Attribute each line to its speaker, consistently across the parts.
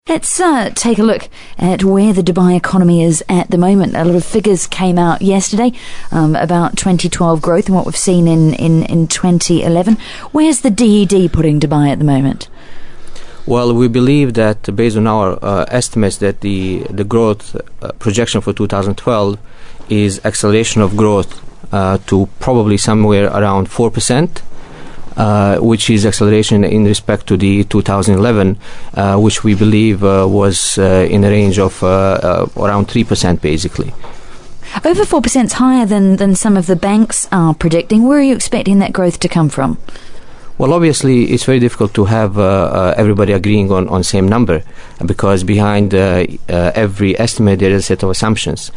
Speaker 1: Let's take a look at where the Dubai economy is at the moment. A lot of figures came out yesterday about 2012 growth and what we've seen in 2011. Where's the DED putting Dubai at the moment?
Speaker 2: Well, we believe that based on our estimates that the growth projection for 2012 is acceleration of growth to probably somewhere around 4%. Which is acceleration in respect to the 2011, which we believe was in a range of around 3% basically.
Speaker 1: Over 4% is higher than some of the banks are predicting. Where are you expecting that growth to come from?
Speaker 2: Well, obviously, it's very difficult to have everybody agreeing on same number because behind every estimate there is a set of assumptions.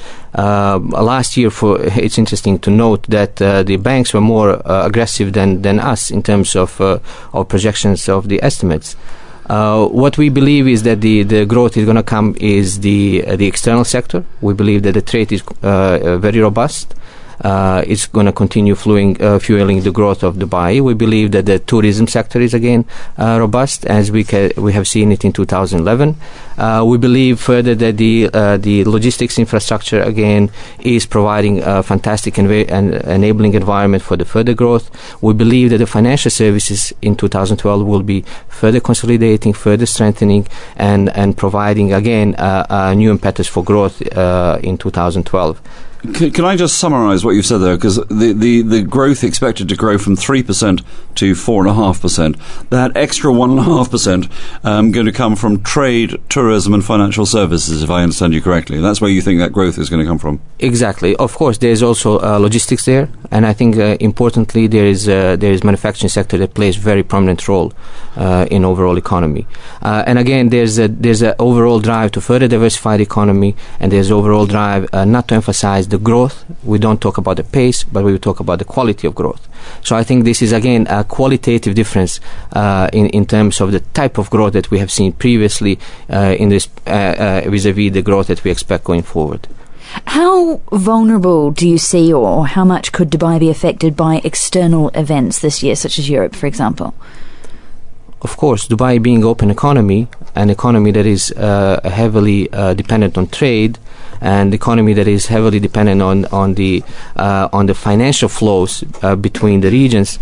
Speaker 2: Last year, it's interesting to note that the banks were more aggressive than us in terms of projections of the estimates. What we believe is that the growth is going to come is the external sector. We believe that the trade is very robust. It's going to continue fueling the growth of Dubai. We believe that the tourism sector is again robust, as we have seen it in 2011. We believe further that the logistics infrastructure again is providing a fantastic and enabling environment for the further growth. We believe that the financial services in 2012 will be further consolidating, further strengthening, and providing again a new impetus for growth in 2012.
Speaker 3: Can I just summarise what you've said there? Because the growth expected to grow from 3% to 4.5%. That extra 1.5% going to come from trade, tourism and financial services, if I understand you correctly. That's where you think that growth is going to come from?
Speaker 2: Exactly. Of course, there's also logistics there. And I think importantly, there is manufacturing sector that plays a very prominent role in overall economy. And again, there's a overall drive to further diversify the economy, and there's overall drive not to emphasize the growth. We don't talk about the pace, but we talk about the quality of growth. So I think this is again a qualitative difference in terms of the type of growth that we have seen previously in this vis-a-vis the growth that we expect going forward.
Speaker 1: How vulnerable do you see, or how much could Dubai be affected by external events this year, such as Europe, for example?
Speaker 2: Of course, Dubai being an open economy, an economy that is heavily dependent on trade, and economy that is heavily dependent on the financial flows between the regions,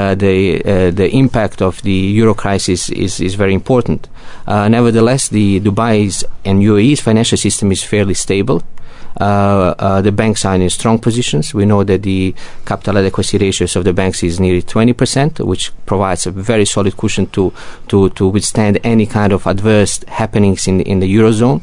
Speaker 2: the impact of the euro crisis is very important. Nevertheless, the Dubai's and UAE's financial system is fairly stable. The banks are in strong positions. We know that the capital adequacy ratios of the banks is nearly 20%, which provides a very solid cushion to withstand any kind of adverse happenings in the Eurozone.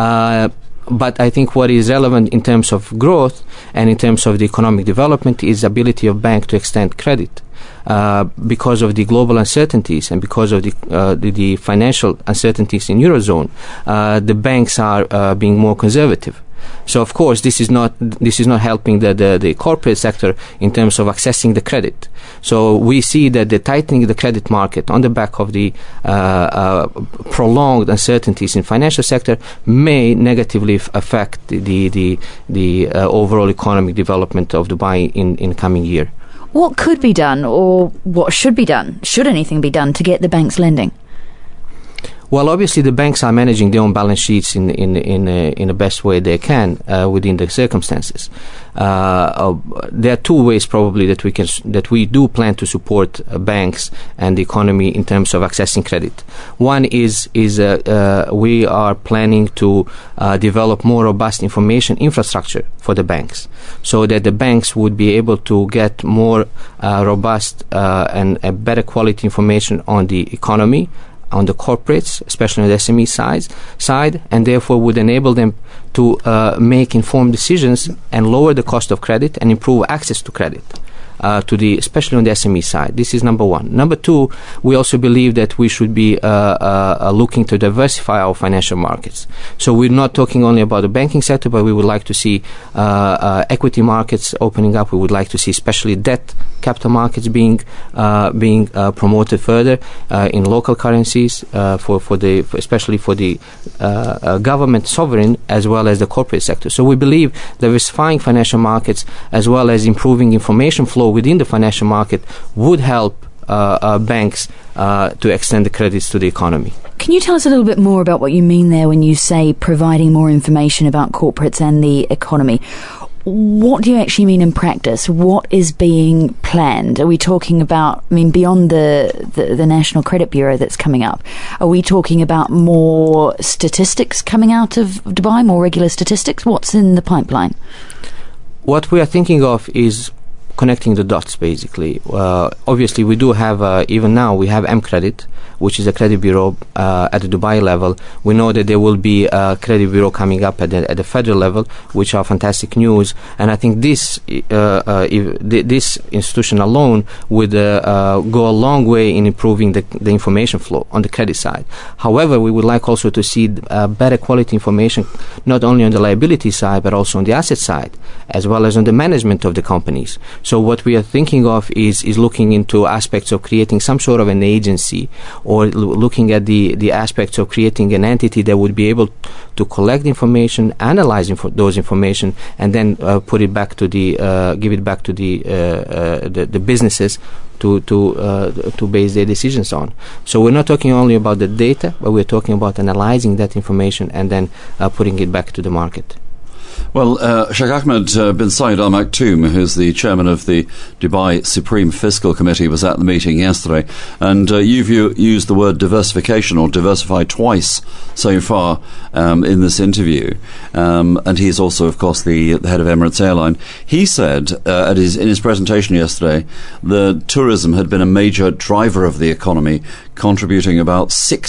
Speaker 2: But I think what is relevant in terms of growth and in terms of the economic development is the ability of banks to extend credit. Because of the global uncertainties and because of the financial uncertainties in Eurozone, the banks are being more conservative. So of course this is not helping the corporate sector in terms of accessing the credit. So we see that the tightening of the credit market on the back of the prolonged uncertainties in financial sector may negatively affect the overall economic development of Dubai in coming year.
Speaker 1: What could be done, or what should be done? Should anything be done to get the banks lending?
Speaker 2: Well, obviously, the banks are managing their own balance sheets in the best way they can within the circumstances. There are two ways probably that we do plan to support banks and the economy in terms of accessing credit. One is we are planning to develop more robust information infrastructure for the banks, so that the banks would be able to get more robust and a better quality information on the economy, on the corporates, especially on the SME side, and therefore would enable them to make informed decisions and lower the cost of credit and improve access to credit. Especially on the SME side. This is number one. Number two, we also believe that we should be looking to diversify our financial markets. So we're not talking only about the banking sector, but we would like to see equity markets opening up. We would like to see especially debt capital markets being promoted further in local currencies, especially for the government, sovereign, as well as the corporate sector. So we believe diversifying financial markets as well as improving information flow within the financial market would help banks to extend the credits to the economy.
Speaker 1: Can you tell us a little bit more about what you mean there when you say providing more information about corporates and the economy? What do you actually mean in practice? What is being planned? Are we talking about, beyond the National Credit Bureau that's coming up, are we talking about more statistics coming out of Dubai, more regular statistics? What's in the pipeline?
Speaker 2: What we are thinking of is connecting the dots, basically. Obviously, we do have, even now, we have M-Credit, which is a credit bureau at the Dubai level. We know that there will be a credit bureau coming up at the federal level, which are fantastic news. And I think this institution alone would go a long way in improving the information flow on the credit side. However, we would like also to see better quality information, not only on the liability side, but also on the asset side, as well as on the management of the companies. So what we are thinking of is looking into aspects of creating some sort of an agency, or looking at the aspects of creating an entity that would be able to collect information, analyze those information, and then put it back to give it back to the businesses to base their decisions on. So we're not talking only about the data, but we're talking about analyzing that information and then putting it back to the market.
Speaker 3: Well, Sheikh Ahmed bin Saeed Al Maktoum, who's the chairman of the Dubai Supreme Fiscal Committee, was at the meeting yesterday, and you've used the word diversification or diversify twice so far in this interview, and he's also, of course, the head of Emirates Airline. He said in his presentation yesterday that tourism had been a major driver of the economy, contributing about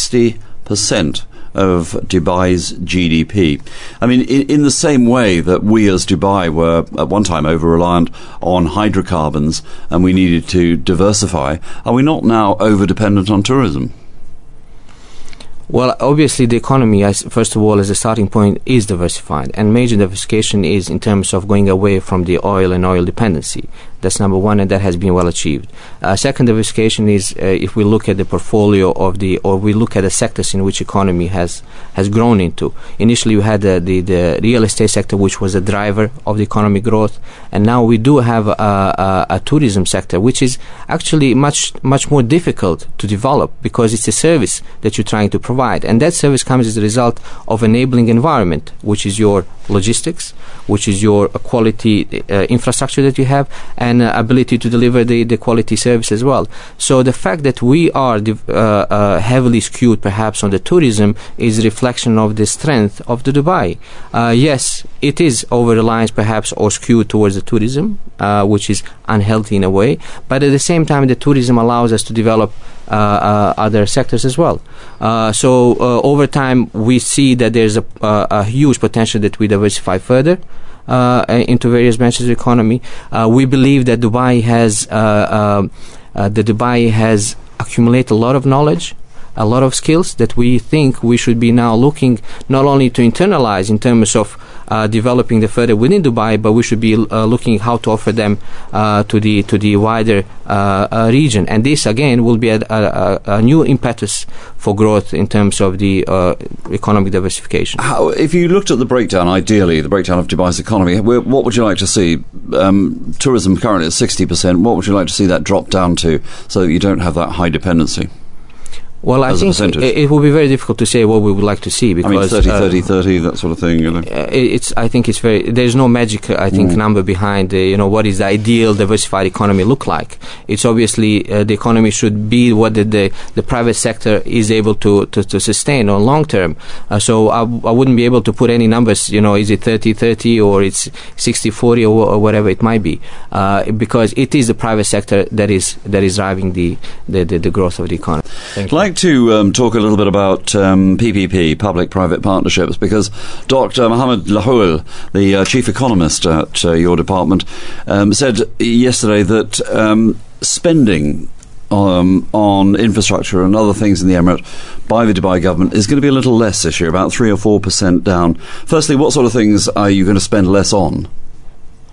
Speaker 3: 60% of Dubai's GDP. In the same way that we as Dubai were at one time over-reliant on hydrocarbons and we needed to diversify, are we not now over-dependent on tourism?
Speaker 2: Well, obviously the economy, first of all, as a starting point, is diversified, and major diversification is in terms of going away from the oil and oil dependency. That's number one, and that has been well achieved. Second diversification is if we look at the portfolio or we look at the sectors in which economy has grown into. Initially, we had the real estate sector, which was a driver of the economic growth, and now we do have a tourism sector, which is actually much more difficult to develop because it's a service that you're trying to provide, and that service comes as a result of enabling environment, which is your logistics, which is your quality infrastructure that you have, and ability to deliver the quality service as well. So the fact that we are heavily skewed perhaps on the tourism is a reflection of the strength of the Dubai. Yes, it is over-reliance perhaps or skewed towards the tourism, which is unhealthy in a way, but at the same time the tourism allows us to develop other sectors as well. So over time we see that there's a huge potential that we diversify further into various branches of the economy. We believe that Dubai has accumulated a lot of knowledge, a lot of skills that we think we should be now looking not only to internalize in terms of developing the further within Dubai, but we should be looking how to offer them to the wider region. And this again will be a new impetus for growth in terms of the economic diversification.
Speaker 3: If you looked at the breakdown, ideally the breakdown of Dubai's economy, what would you like to see? Tourism currently at 60%. What would you like to see that drop down to so that you don't have that high dependency?
Speaker 2: Well, I think it will be very difficult to say what we would like to see because
Speaker 3: 30, that sort of thing. You know,
Speaker 2: I think it's very. There's no magic. I think number behind. What is the ideal diversified economy look like? It's obviously the economy should be what the private sector is able to sustain on long term. So I wouldn't be able to put any numbers. Is it 30-30 or it's 60-40 or whatever it might be, because it is the private sector that is driving the growth of the economy.
Speaker 3: I'd like to talk a little bit about PPP, public-private partnerships, because Dr. Mohammed Lahoul, the chief economist at your department, said yesterday that spending on infrastructure and other things in the Emirate by the Dubai government is going to be a little less this year, about 3 or 4% down. Firstly, what sort of things are you going to spend less on?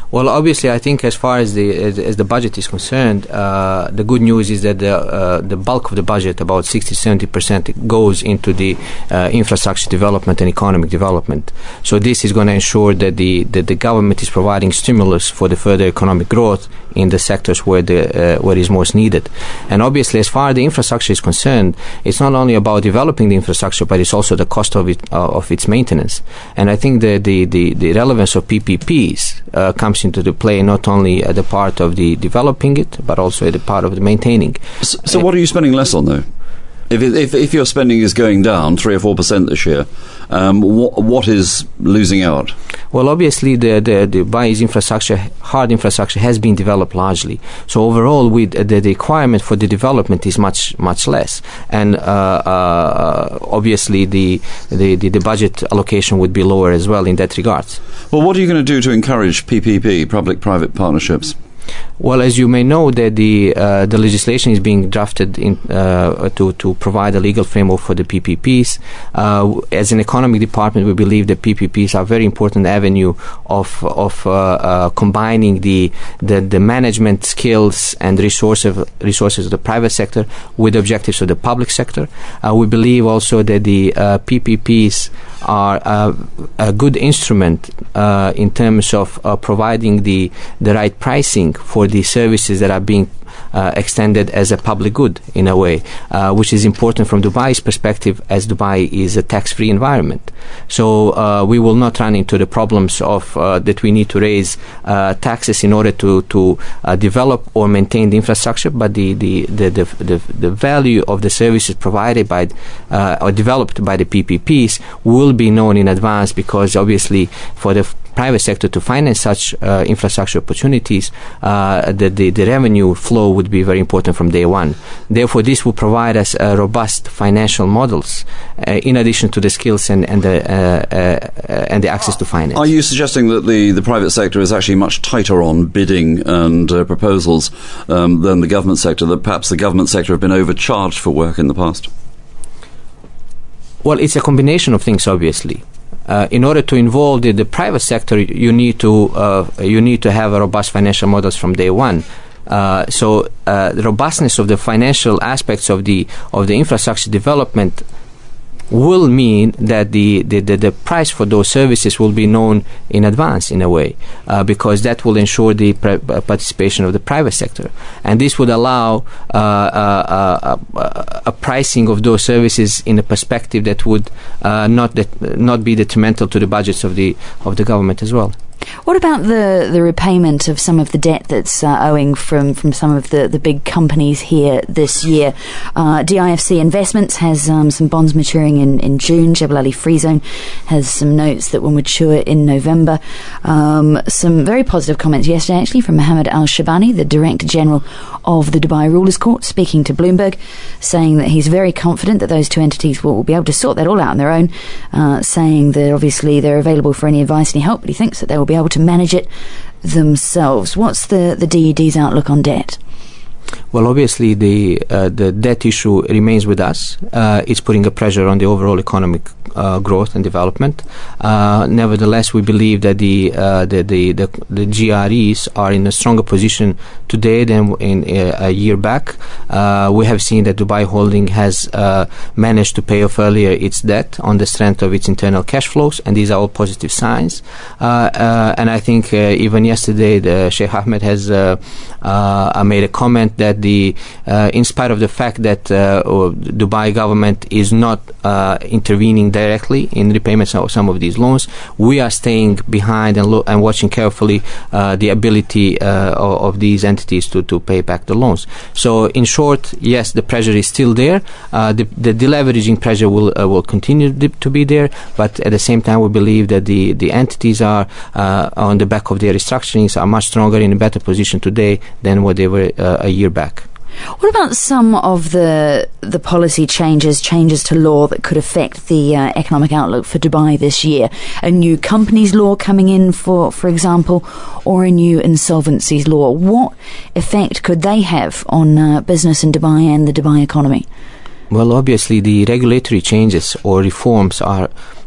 Speaker 2: Well, obviously, I think as far as the budget is concerned, the good news is that the bulk of the budget, about 60-70%, goes into the infrastructure development and economic development. So this is going to ensure that the government is providing stimulus for the further economic growth in the sectors where it is most needed. And obviously, as far as the infrastructure is concerned, it's not only about developing the infrastructure, but it's also the cost of its maintenance. And I think the relevance of PPPs comes into the play not only at the part of the developing it, but also at the part of the maintaining.
Speaker 3: So what are you spending less on, though? If your spending is going down 3 or 4% this year, what is losing out?
Speaker 2: Well, obviously, the Dubai's hard infrastructure has been developed largely. So overall, the requirement for the development is much less, and obviously the budget allocation would be lower as well in that regards.
Speaker 3: Well, what are you going to do to encourage PPP, public-private partnerships?
Speaker 2: Well, as you may know, that the legislation is being drafted to provide a legal framework for the PPPs. As an economic department, we believe that PPPs are a very important avenue of combining the management skills and resources of the private sector with objectives of the public sector. We believe also that the PPPs are a good instrument in terms of providing the right pricing for the services that are being extended as a public good in a way, which is important from Dubai's perspective, as Dubai is a tax-free environment. So we will not run into the problems of that we need to raise taxes in order to develop or maintain the infrastructure, but the value of the services provided by or developed by the PPPs will be known in advance, because obviously for the private sector to finance such infrastructure opportunities, the revenue flow would be very important from day one. Therefore, this will provide us robust financial models in addition to the skills and the access to finance.
Speaker 3: Are you suggesting that the private sector is actually much tighter on bidding and proposals than the government sector, that perhaps the government sector have been overcharged for work in the past?
Speaker 2: Well, it's a combination of things, obviously. In order to involve the private sector, you need to have a robust financial models from day one. So the robustness of the financial aspects of the infrastructure development will mean that the price for those services will be known in advance in a way, because that will ensure the participation of the private sector, and this would allow a pricing of those services in a perspective that would not be detrimental to the budgets of the government as well.
Speaker 1: What about the repayment of some of the debt that's owing from some of the big companies here this year? DIFC Investments has some bonds maturing in June. Jebel Ali Free Zone has some notes that will mature in November. Some very positive comments yesterday, actually, from Mohammed Al-Shabani, the Director General of the Dubai Rulers Court, speaking to Bloomberg, saying that he's very confident that those two entities will be able to sort that all out on their own, saying that obviously they're available for any advice, any help, but he thinks that they will be able to manage it themselves. What's the DED's outlook on debt?
Speaker 2: Well, obviously the debt issue remains with us. It's putting a pressure on the overall economic growth and development. Nevertheless, we believe that the GREs are in a stronger position today than in a year back. We have seen that Dubai Holding has managed to pay off earlier its debt on the strength of its internal cash flows, and these are all positive signs. And I think even yesterday, the Sheikh Ahmed has made a comment that in spite of the fact that Dubai government is not intervening directly in repayments of some of these loans, we are staying behind and watching carefully the ability of these entities to pay back the loans. So in short, yes, the pressure is still there. The deleveraging pressure will continue to be there, but at the same time we believe that the entities are on the back of their restructurings are much stronger, in a better position today than what they were a year back.
Speaker 1: What about some of the policy changes to law that could affect the economic outlook for Dubai this year? A new companies law coming in, for example, or a new insolvencies law. What effect could they have on business in Dubai and the Dubai economy?
Speaker 2: Well, obviously the regulatory changes or reforms are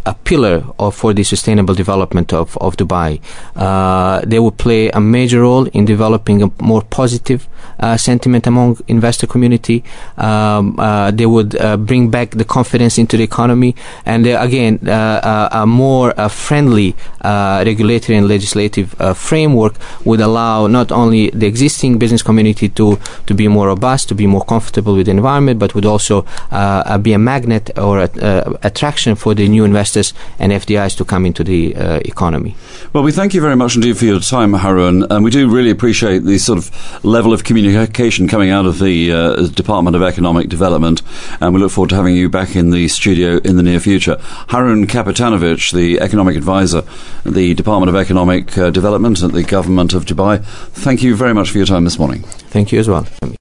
Speaker 2: a pillar for the sustainable development of Dubai. They will play a major role in developing a more positive sentiment among investor community. They would bring back the confidence into the economy, and again, a more friendly regulatory and legislative framework would allow not only the existing business community to be more robust, to be more comfortable with the environment, but would also be a magnet or attraction for the new investors and FDIs to come into the economy.
Speaker 3: Well, we thank you very much indeed for your time, Haroon, and we do really appreciate the sort of level of communication coming out of the Department of Economic Development, and we look forward to having you back in the studio in the near future. Haroon Kapitanovic, the Economic Advisor at the Department of Economic Development at the Government of Dubai, thank you very much for your time this morning.
Speaker 2: Thank you as well.